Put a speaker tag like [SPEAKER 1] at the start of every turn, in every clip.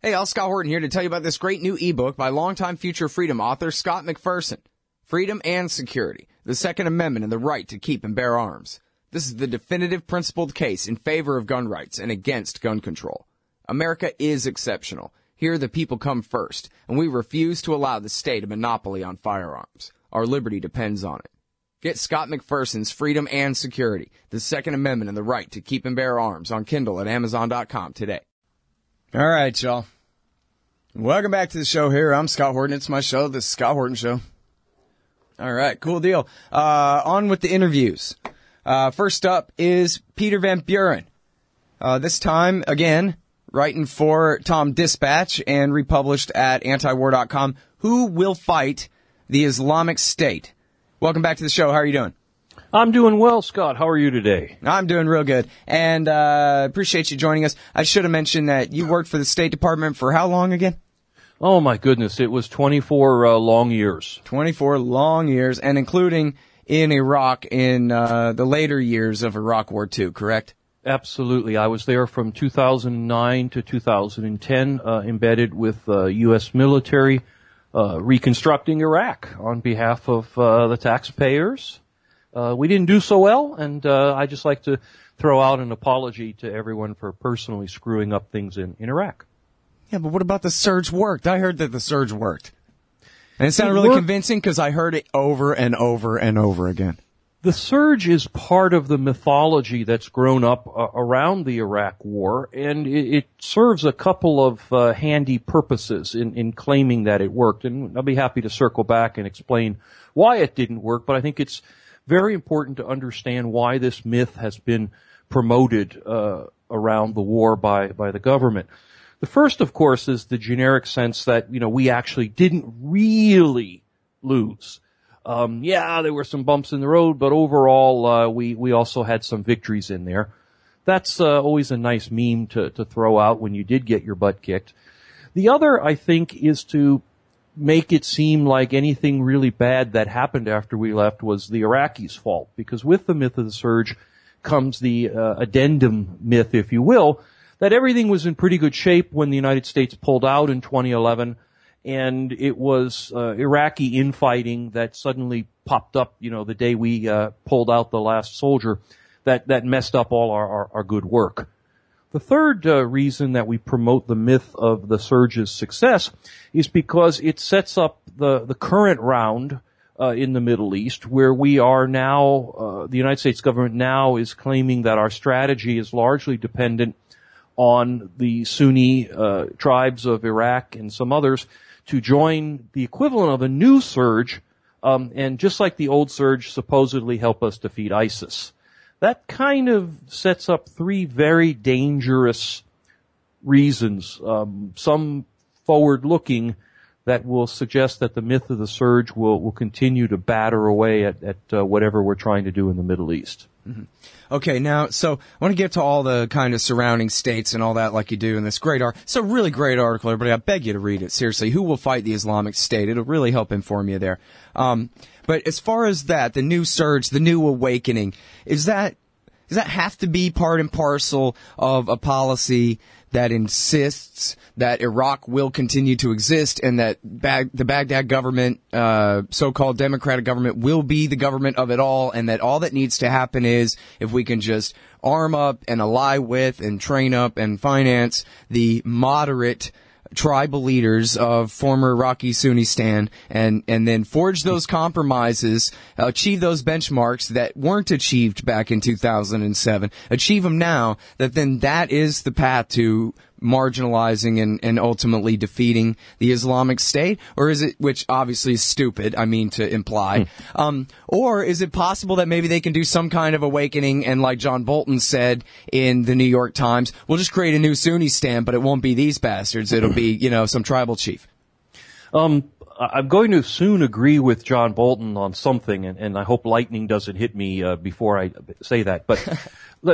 [SPEAKER 1] Hey, Al, Scott Horton here to tell you about this great new ebook by longtime Future Freedom author Scott McPherson. Freedom and Security, the Second Amendment and the Right to Keep and Bear Arms. This is the definitive principled case in favor of gun rights and against gun control. America is exceptional. Here the people come first, and we refuse to allow the state a monopoly on firearms. Our liberty depends on it. Get Scott McPherson's Freedom and Security, the Second Amendment and the Right to Keep and Bear Arms on Kindle at Amazon.com today. All right, y'all. Welcome back to the show here. I'm Scott Horton. It's my show, The Scott Horton Show. All right, cool deal. On with the interviews. First up is Peter Van Buren. This time, again, writing for Tom Dispatch and republished at antiwar.com. Who will fight the Islamic State? Welcome back to the show. How are you doing?
[SPEAKER 2] I'm doing well, Scott. How are you today?
[SPEAKER 1] I'm doing real good, and appreciate you joining us. I should have mentioned that you worked for the State Department for how long again?
[SPEAKER 2] Oh, my goodness. It was 24 long years.
[SPEAKER 1] 24 long years, and including in Iraq in the later years of Iraq War II, correct?
[SPEAKER 2] Absolutely. I was there from 2009 to 2010, embedded with U.S. military, reconstructing Iraq on behalf of the taxpayers. We didn't do so well, and I just like to throw out an apology to everyone for personally screwing up things in Iraq.
[SPEAKER 1] Yeah, but what about the surge worked? I heard that the surge worked. And it sounded really convincing because I heard it over and over and over again.
[SPEAKER 2] The surge is part of the mythology that's grown up around the Iraq War, and it serves a couple of handy purposes in claiming that it worked. And I'll be happy to circle back and explain why it didn't work, but I think it's very important to understand why this myth has been promoted around the war by the government. The first, of course, is the generic sense that, we actually didn't really lose. There were some bumps in the road, but overall, we also had some victories in there. That's always a nice meme to throw out when you did get your butt kicked. The other, I think, is to make it seem like anything really bad that happened after we left was the Iraqis' fault, because with the myth of the surge comes the addendum myth, if you will, that everything was in pretty good shape when the United States pulled out in 2011, and it was Iraqi infighting that suddenly popped up, the day we pulled out the last soldier, that messed up all our good work. The third reason that we promote the myth of the surge's success is because it sets up the current round in the Middle East, where we are now, the United States government now is claiming that our strategy is largely dependent on the Sunni tribes of Iraq and some others to join the equivalent of a new surge, and just like the old surge, supposedly help us defeat ISIS. That kind of sets up three very dangerous reasons, some forward-looking, that will suggest that the myth of the surge will continue to batter away at whatever we're trying to do in the Middle East.
[SPEAKER 1] Mm-hmm. Okay, now, so I want to get to all the kind of surrounding states and all that like you do in this great article. It's a really great article, everybody. I beg you to read it. Seriously, Who Will Fight the Islamic State? It'll really help inform you there. But as far as that, the new surge, the new awakening, does that have to be part and parcel of a policy that insists that Iraq will continue to exist and that the Baghdad government, so-called democratic government, will be the government of it all, and that all that needs to happen is if we can just arm up and ally with and train up and finance the moderate tribal leaders of former Iraqi Sunnistan and then forge those compromises, achieve those benchmarks that weren't achieved back in 2007, achieve them now, that is the path to marginalizing and ultimately defeating the Islamic State? Or is it, which obviously is stupid, I mean to imply, or is it possible that maybe they can do some kind of awakening and like John Bolton said in the New York Times, we'll just create a new Sunnistan, but it won't be these bastards, it'll be, some tribal chief?
[SPEAKER 2] I'm going to soon agree with John Bolton on something, and I hope lightning doesn't hit me before I say that, but let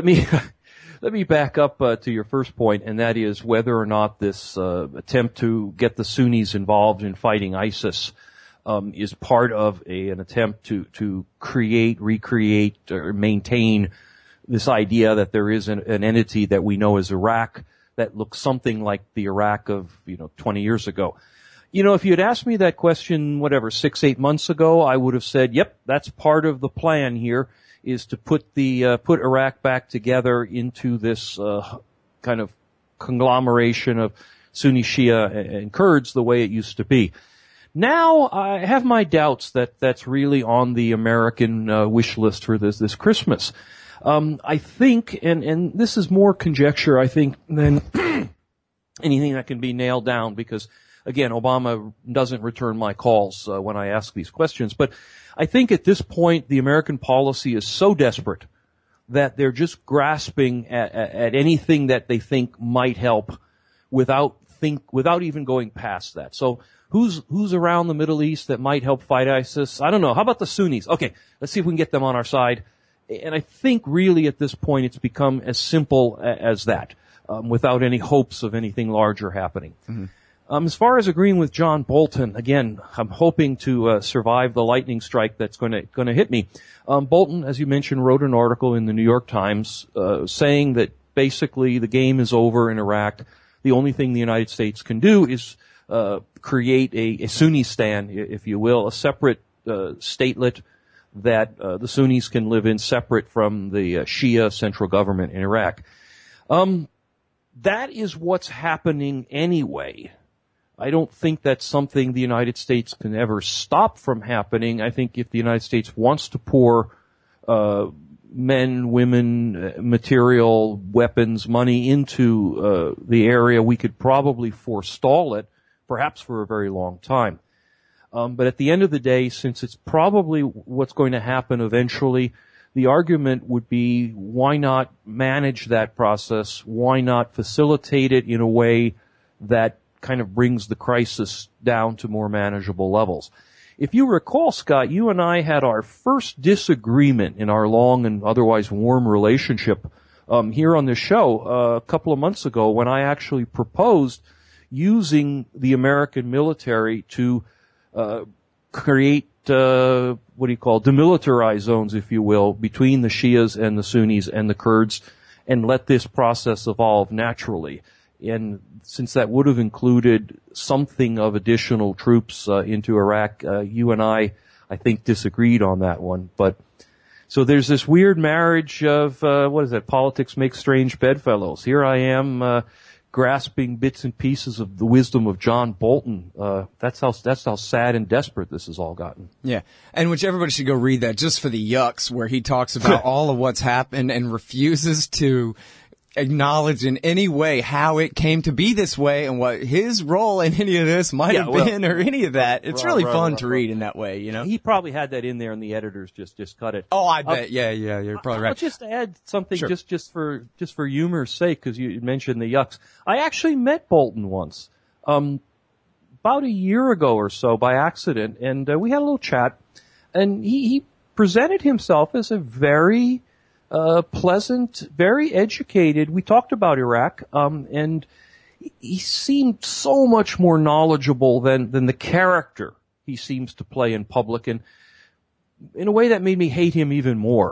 [SPEAKER 2] me back up to your first point, and that is whether or not this attempt to get the Sunnis involved in fighting ISIS is part of an attempt to create, recreate, or maintain this idea that there is an entity that we know as Iraq that looks something like the Iraq of, 20 years ago. If you had asked me that question, 6-8 months ago, I would have said, yep, that's part of the plan here, is to put Iraq back together into this kind of conglomeration of Sunni, Shia, and Kurds the way it used to be. Now, I have my doubts that that's really on the American wish list for this Christmas. I think, and this is more conjecture, I think, than anything that can be nailed down, because, again, Obama doesn't return my calls when I ask these questions. But I think at this point, the American policy is so desperate that they're just grasping at anything that they think might help without even going past that. So who's around the Middle East that might help fight ISIS? I don't know. How about the Sunnis? Okay, let's see if we can get them on our side. And I think really at this point it's become as simple as that, without any hopes of anything larger happening. Mm-hmm. As far as agreeing with John Bolton, again, I'm hoping to survive the lightning strike that's going to hit me. Bolton, as you mentioned, wrote an article in the New York Times saying that basically the game is over in Iraq. The only thing the United States can do is create a Sunnistan, if you will, a separate statelet that the Sunnis can live in, separate from the Shia central government in Iraq. That is what's happening anyway. I don't think that's something the United States can ever stop from happening. I think if the United States wants to pour men, women, material, weapons, money into the area, we could probably forestall it, perhaps for a very long time. But at the end of the day, since it's probably what's going to happen eventually, the argument would be, why not manage that process? Why not facilitate it in a way that kind of brings the crisis down to more manageable levels? If you recall, Scott, you and I had our first disagreement in our long and otherwise warm relationship here on this show a couple of months ago, when I actually proposed using the American military to create demilitarized zones, if you will, between the Shias and the Sunnis and the Kurds, and let this process evolve naturally. And since that would have included something of additional troops into Iraq, you and I think, disagreed on that one. But so there's this weird marriage of politics makes strange bedfellows. Here I am grasping bits and pieces of the wisdom of John Bolton. That's how sad and desperate this has all gotten.
[SPEAKER 1] Yeah, and which everybody should go read that just for the yucks, where he talks about all of what's happened and refuses to acknowledge in any way how it came to be this way and what his role in any of this might have been, or any of that. It's really fun to read in that way, you know?
[SPEAKER 2] He probably had that in there and the editors just cut it.
[SPEAKER 1] Oh, I bet. Yeah, you're probably right.
[SPEAKER 2] I'll just add something just for humor's sake, because you mentioned the yucks. I actually met Bolton once, about a year ago or so by accident, and we had a little chat, and he presented himself as a very pleasant, very educated. We talked about Iraq, and he seemed so much more knowledgeable than the character he seems to play in public, and in a way that made me hate him even more.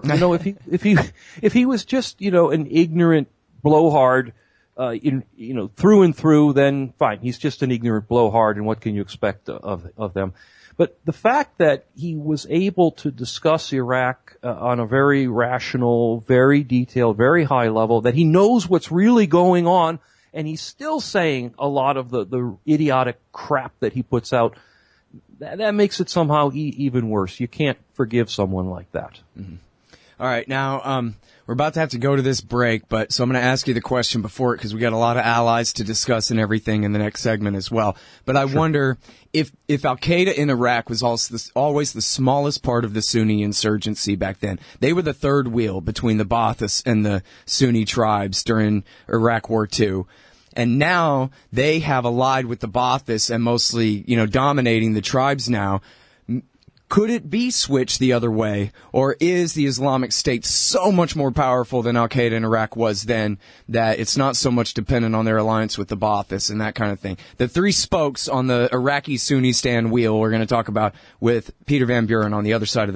[SPEAKER 2] If he was just, an ignorant blowhard, through and through, then fine. He's just an ignorant blowhard, and what can you expect of them? But the fact that he was able to discuss Iraq on a very rational, very detailed, very high level, that he knows what's really going on, and he's still saying a lot of the idiotic crap that he puts out, that makes it somehow even worse. You can't forgive someone like that.
[SPEAKER 1] Mm-hmm. All right, now we're about to have to go to this break, so I'm going to ask you the question before it, because we got a lot of allies to discuss and everything in the next segment as well. But I wonder if Al-Qaeda in Iraq was always the smallest part of the Sunni insurgency back then. They were the third wheel between the Ba'athis and the Sunni tribes during Iraq War II. And now they have allied with the Ba'athis and mostly, dominating the tribes now. Could it be switched the other way, or is the Islamic State so much more powerful than Al-Qaeda in Iraq was then, that it's not so much dependent on their alliance with the Ba'athis and that kind of thing? The three spokes on the Iraqi Sunni stand wheel we're going to talk about with Peter Van Buren on the other side of this break.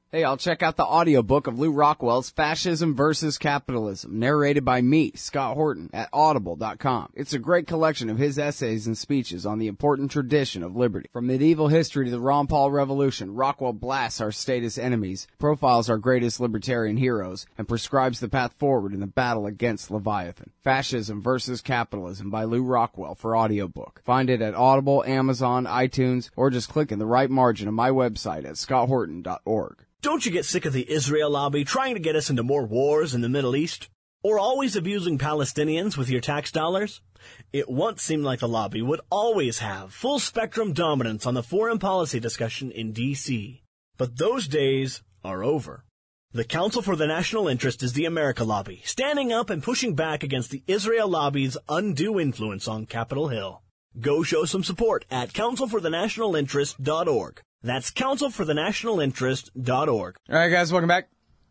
[SPEAKER 3] Hey, I'll check out the audiobook of Lou Rockwell's Fascism versus Capitalism, narrated by me, Scott Horton, at audible.com. It's a great collection of his essays and speeches on the important tradition of liberty. From medieval history to the Ron Paul Revolution, Rockwell blasts our statist enemies, profiles our greatest libertarian heroes, and prescribes the path forward in the battle against Leviathan. Fascism versus Capitalism by Lou Rockwell for audiobook. Find it at Audible, Amazon, iTunes, or just click in the right margin of my website at scotthorton.org.
[SPEAKER 4] Don't you get sick of the Israel lobby trying to get us into more wars in the Middle East? Or always abusing Palestinians with your tax dollars? It once seemed like the lobby would always have full-spectrum dominance on the foreign policy discussion in D.C. But those days are over. The Council for the National Interest is the America lobby, standing up and pushing back against the Israel lobby's undue influence on Capitol Hill. Go show some support at councilforthenationalinterest.org. That's councilforthenationalinterest.org.
[SPEAKER 1] All right, guys, welcome back.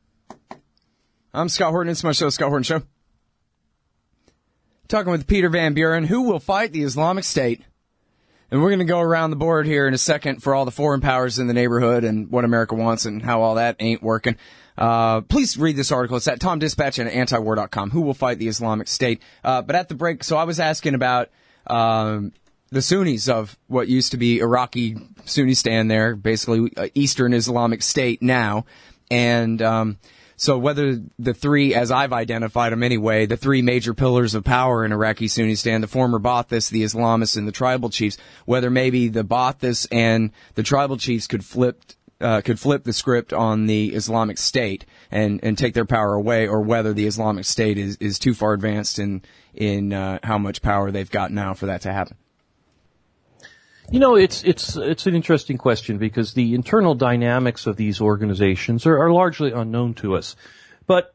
[SPEAKER 1] I'm Scott Horton. It's my show, Scott Horton Show. Talking with Peter Van Buren, who will fight the Islamic State. And we're going to go around the board here in a second for all the foreign powers in the neighborhood and what America wants and how all that ain't working. Please read this article. It's at Tom Dispatch and at antiwar.com. Who will fight the Islamic State? But at the break, so I was asking about the Sunnis of what used to be Iraqi Sunnistan there, basically Eastern Islamic State now. And so whether the three, as I've identified them anyway, the three major pillars of power in Iraqi Sunnistan, the former Baathists, the Islamists, and the tribal chiefs, whether maybe the Baathists and the tribal chiefs could flip the script on the Islamic State and take their power away, or whether the Islamic State is too far advanced in how much power they've got now for that to happen.
[SPEAKER 2] You know, it's an interesting question because the internal dynamics of these organizations are largely unknown to us. But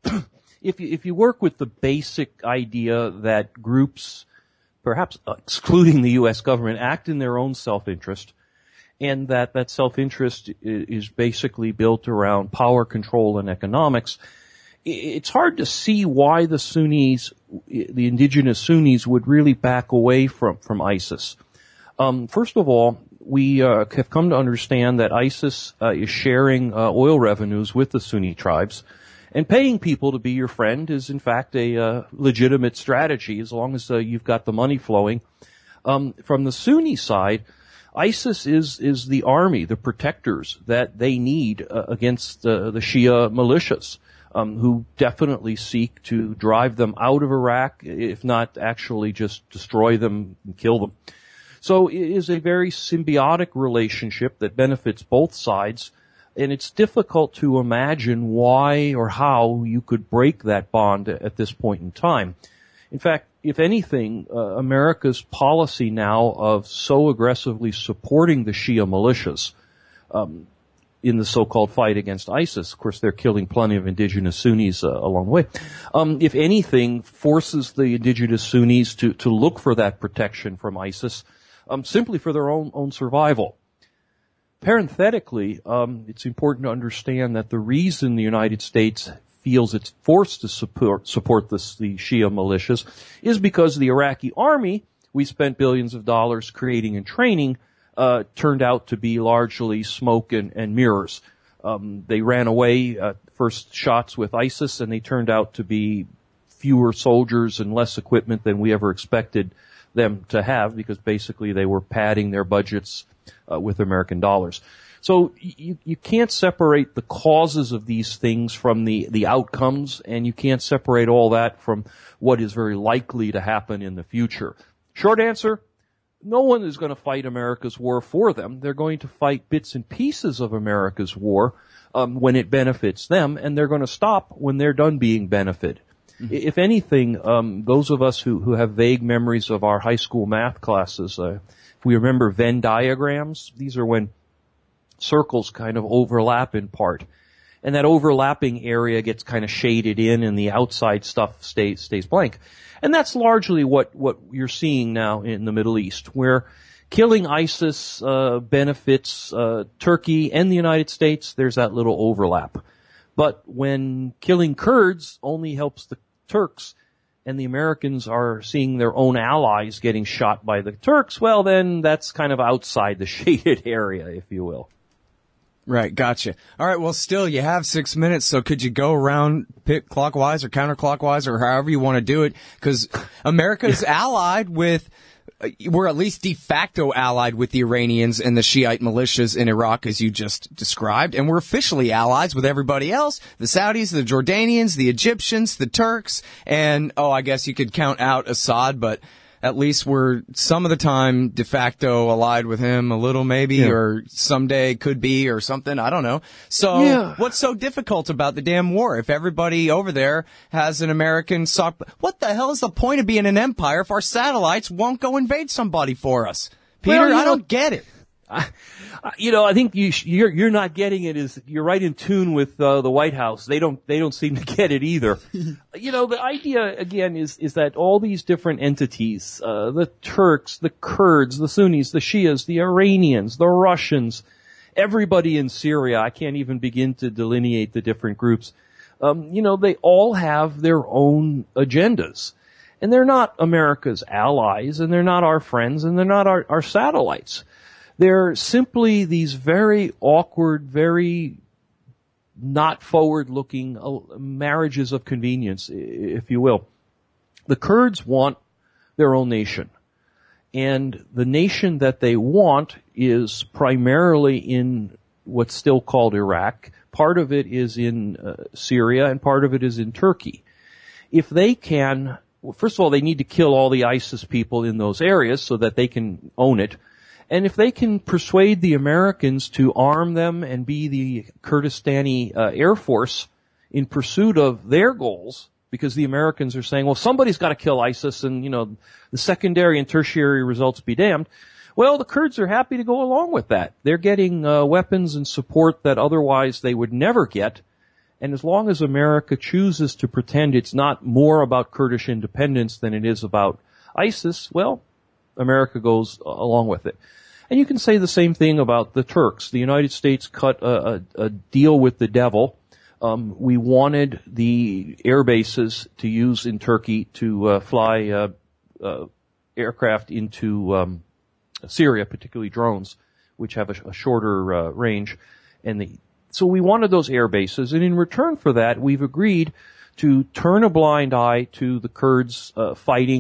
[SPEAKER 2] if you work with the basic idea that groups, perhaps excluding the U.S. government, act in their own self-interest, and that self-interest is basically built around power, control, and economics, it's hard to see why the Sunnis, the indigenous Sunnis, would really back away from ISIS. First of all, we have come to understand that ISIS is sharing oil revenues with the Sunni tribes, and paying people to be your friend is in fact a legitimate strategy as long as you've got the money flowing. From the Sunni side, ISIS is the army, the protectors that they need against the Shia militias, who definitely seek to drive them out of Iraq, if not actually just destroy them and kill them. So it is a very symbiotic relationship that benefits both sides, and it's difficult to imagine why or how you could break that bond at this point in time. In fact, if anything, America's policy now of so aggressively supporting the Shia militias in the so-called fight against ISIS, of course they're killing plenty of indigenous Sunnis along the way, if anything, forces the indigenous Sunnis to look for that protection from ISIS, simply for their own survival. Parenthetically, it's important to understand that the reason the United States feels it's forced to support the Shia militias is because the Iraqi army we spent billions of dollars creating and training turned out to be largely smoke and mirrors. They ran away first shots with ISIS, and they turned out to be fewer soldiers and less equipment than we ever expected them to have, because basically they were padding their budgets with American dollars. So you can't separate the causes of these things from the outcomes, and you can't separate all that from what is very likely to happen in the future. Short answer, no one is going to fight America's war for them. They're going to fight bits and pieces of America's war when it benefits them, and they're going to stop when they're done being benefited. Mm-hmm. If anything, those of us who have vague memories of our high school math classes, if we remember Venn diagrams, these are when circles kind of overlap in part, and that overlapping area gets kind of shaded in and the outside stuff stays blank. And that's largely what you're seeing now in the Middle East, where killing ISIS benefits Turkey and the United States. There's that little overlap. But when killing Kurds only helps the Turks, and the Americans are seeing their own allies getting shot by the Turks, well, then that's kind of outside the shaded area, if you will.
[SPEAKER 1] Right, gotcha. All right, well, still, you have 6 minutes, so could you go around, pick clockwise or counterclockwise or however you want to do it? Because America's allied with, we're at least de facto allied with the Iranians and the Shiite militias in Iraq, as you just described, and we're officially allies with everybody else, the Saudis, the Jordanians, the Egyptians, the Turks, and, I guess you could count out Assad, but at least we're some of the time de facto allied with him a little maybe, or someday could be or something. I don't know. So what's so difficult about the damn war? If everybody over there has an American what the hell is the point of being an empire if our satellites won't go invade somebody for us? Peter, I don't get it.
[SPEAKER 2] I think you're not getting it. Is you're right in tune with the White House. They don't seem to get it either. The idea again is that all these different entities, the Turks, the Kurds, the Sunnis, the Shias, the Iranians, the Russians, everybody in Syria. I can't even begin to delineate the different groups. They all have their own agendas, and they're not America's allies, and they're not our friends, and they're not our satellites. They're simply these very awkward, very not forward-looking marriages of convenience, if you will. The Kurds want their own nation. And the nation that they want is primarily in what's still called Iraq. Part of it is in Syria, and part of it is in Turkey. If they can, first of all, they need to kill all the ISIS people in those areas so that they can own it. And if they can persuade the Americans to arm them and be the Kurdistani Air Force in pursuit of their goals, because the Americans are saying, well, somebody's got to kill ISIS and, the secondary and tertiary results be damned. Well, the Kurds are happy to go along with that. They're getting weapons and support that otherwise they would never get. And as long as America chooses to pretend it's not more about Kurdish independence than it is about ISIS, well, America goes along with it. And you can say the same thing about the Turks. The United States cut a deal with the devil. We wanted the air bases to use in Turkey to fly aircraft into Syria, particularly drones, which have a shorter range. So we wanted those air bases, and in return for that, we've agreed to turn a blind eye to the Kurds the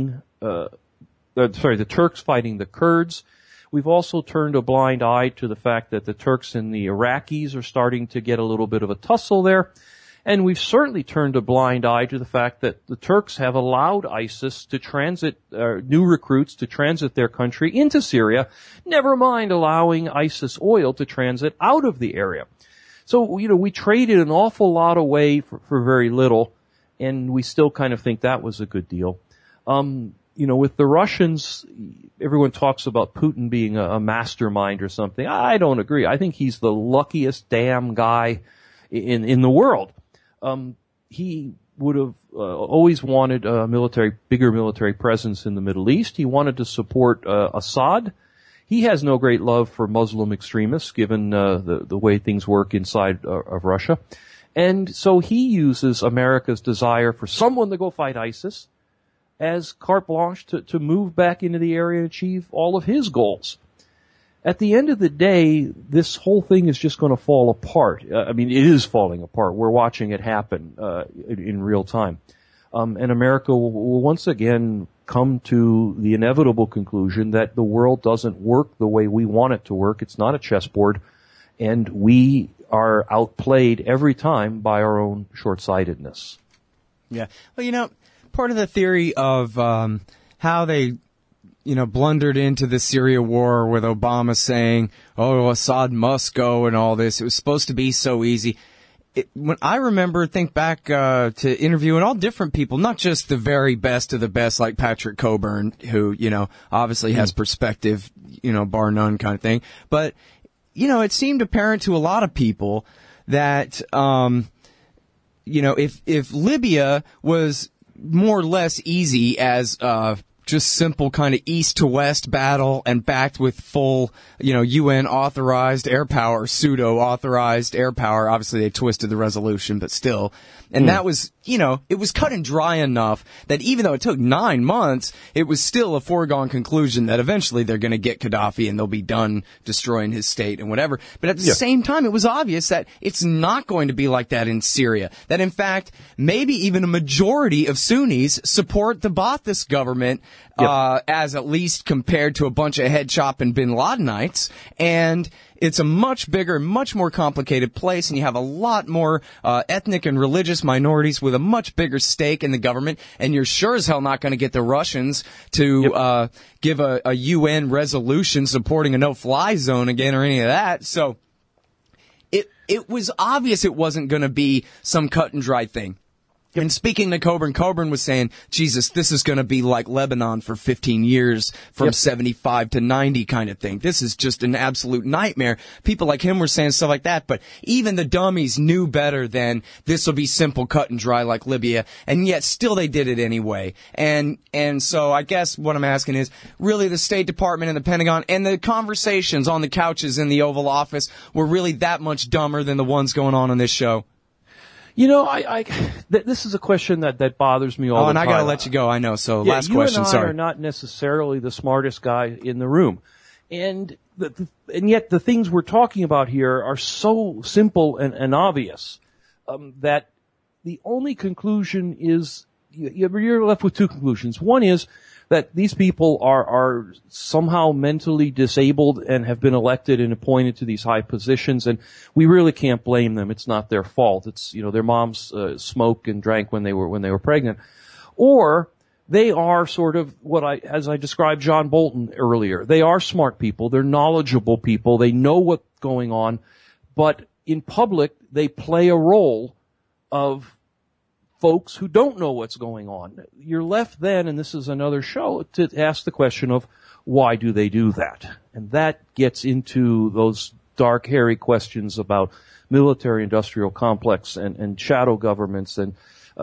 [SPEAKER 2] Turks fighting the Kurds. We've also turned a blind eye to the fact that the Turks and the Iraqis are starting to get a little bit of a tussle there. And we've certainly turned a blind eye to the fact that the Turks have allowed ISIS to transit, new recruits to transit their country into Syria, never mind allowing ISIS oil to transit out of the area. So, we traded an awful lot away for very little, and we still kind of think that was a good deal. With the Russians, everyone talks about Putin being a mastermind or something. I don't agree. I think he's the luckiest damn guy in the world. He would have always wanted a bigger military presence in the Middle East. He wanted to support Assad. He has no great love for Muslim extremists, given the way things work inside of Russia. And so he uses America's desire for someone to go fight ISIS as carte blanche to move back into the area and achieve all of his goals. At the end of the day, this whole thing is just going to fall apart. It is falling apart. We're watching it happen in real time. And America will once again come to the inevitable conclusion that the world doesn't work the way we want it to work. It's not a chessboard, and we are outplayed every time by our own short-sightedness.
[SPEAKER 1] Yeah. Well, part of the theory of how they, blundered into the Syria war with Obama saying, Assad must go and all this. It was supposed to be so easy. When I think back to interviewing all different people, not just the very best of the best like Patrick Coburn, who, obviously has perspective, bar none kind of thing. But, it seemed apparent to a lot of people that, if Libya was more or less easy as just simple kind of east to west battle and backed with full, UN authorized air power, pseudo authorized air power. Obviously they twisted the resolution, but still. And that was, it was cut and dry enough that even though it took 9 months, it was still a foregone conclusion that eventually they're going to get Gaddafi and they'll be done destroying his state and whatever. But at the same time, it was obvious that it's not going to be like that in Syria. That in fact, maybe even a majority of Sunnis support the Ba'athist government, as at least compared to a bunch of head chopping bin Ladenites. And it's a much bigger, much more complicated place, and you have a lot more ethnic and religious minorities with a much bigger stake in the government, and you're sure as hell not going to get the Russians to give a UN resolution supporting a no-fly zone again or any of that. So it was obvious it wasn't going to be some cut-and-dry thing. And speaking to Coburn was saying, Jesus, this is going to be like Lebanon for 15 years from 75 to 90 kind of thing. This is just an absolute nightmare. People like him were saying stuff like that, but even the dummies knew better than this will be simple cut and dry like Libya, and yet still they did it anyway. And so I guess what I'm asking is, really the State Department and the Pentagon and the conversations on the couches in the Oval Office were really that much dumber than the ones going on this show?
[SPEAKER 2] This is a question that bothers me all the time.
[SPEAKER 1] Oh, and I gotta let you go, I know. So last question, sorry.
[SPEAKER 2] You and I are not necessarily the smartest guy in the room. And yet the things we're talking about here are so simple and obvious, that the only conclusion is, you're left with two conclusions. One is that these people are somehow mentally disabled and have been elected and appointed to these high positions, and we really can't blame them. It's not their fault. It's, their moms smoked and drank when they were pregnant. Or they are sort of as I described John Bolton earlier. They are smart people. They're knowledgeable people. They know what's going on, but in public they play a role of folks who don't know what's going on. You're left then, and this is another show, to ask the question of why do they do that? And that gets into those dark, hairy questions about military-industrial complex and shadow governments and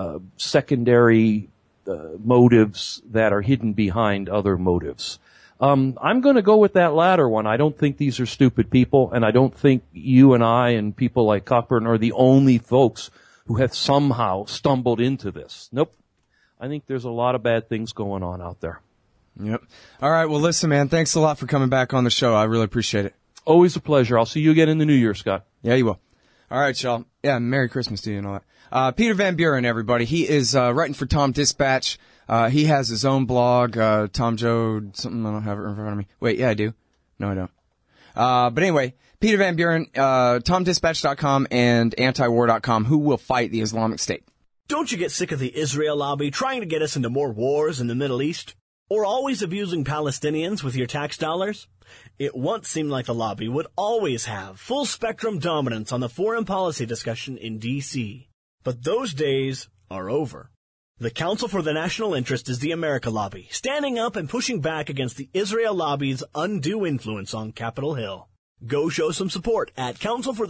[SPEAKER 2] secondary motives that are hidden behind other motives. I'm going to go with that latter one. I don't think these are stupid people, and I don't think you and I and people like Cockburn are the only folks who have somehow stumbled into this. Nope. I think there's a lot of bad things going on out there.
[SPEAKER 1] Yep. All right. Well, listen, man, thanks a lot for coming back on the show. I really appreciate it.
[SPEAKER 2] Always a pleasure. I'll see you again in the new year, Scott.
[SPEAKER 1] Yeah, you will. All right, y'all. Yeah, Merry Christmas to you and all that. Peter Van Buren, everybody. He is writing for Tom Dispatch. He has his own blog, Tom Joe, something. I don't have it in front of me. Wait, yeah, I do. No, I don't. But anyway, Peter Van Buren, TomDispatch.com and Antiwar.com, who will fight the Islamic State.
[SPEAKER 4] Don't you get sick of the Israel lobby trying to get us into more wars in the Middle East? Or always abusing Palestinians with your tax dollars? It once seemed like the lobby would always have full-spectrum dominance on the foreign policy discussion in D.C. But those days are over. The Council for the National Interest is the America Lobby, standing up and pushing back against the Israel lobby's undue influence on Capitol Hill. Go show some support at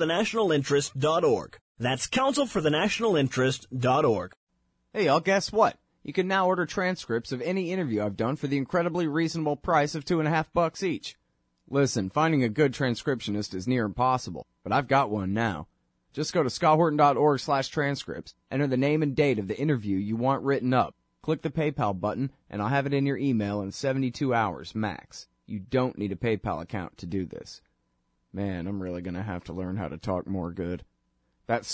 [SPEAKER 4] councilforthenationalinterest.org. That's councilforthenationalinterest.org.
[SPEAKER 3] Hey, y'all, guess what? You can now order transcripts of any interview I've done for the incredibly reasonable price of $2.50 each. Listen, finding a good transcriptionist is near impossible, but I've got one now. Just go to scotthorton.org/transcripts, enter the name and date of the interview you want written up, click the PayPal button, and I'll have it in your email in 72 hours max. You don't need a PayPal account to do this. Man, I'm really going to have to learn how to talk more good. That's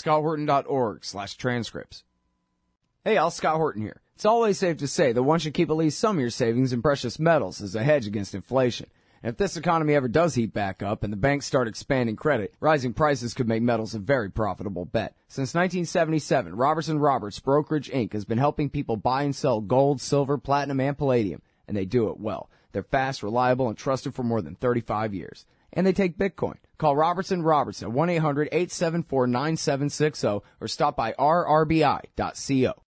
[SPEAKER 3] scotthorton.org/transcripts. Hey, all, Scott Horton here. It's always safe to say that one should keep at least some of your savings in precious metals as a hedge against inflation. And if this economy ever does heat back up and the banks start expanding credit, rising prices could make metals a very profitable bet. Since 1977, Robertson Roberts Brokerage Inc. has been helping people buy and sell gold, silver, platinum, and palladium, and they do it well. They're fast, reliable, and trusted for more than 35 years. And they take Bitcoin. Call Robertson Roberts at 1-800-874-9760 or stop by rrbi.co.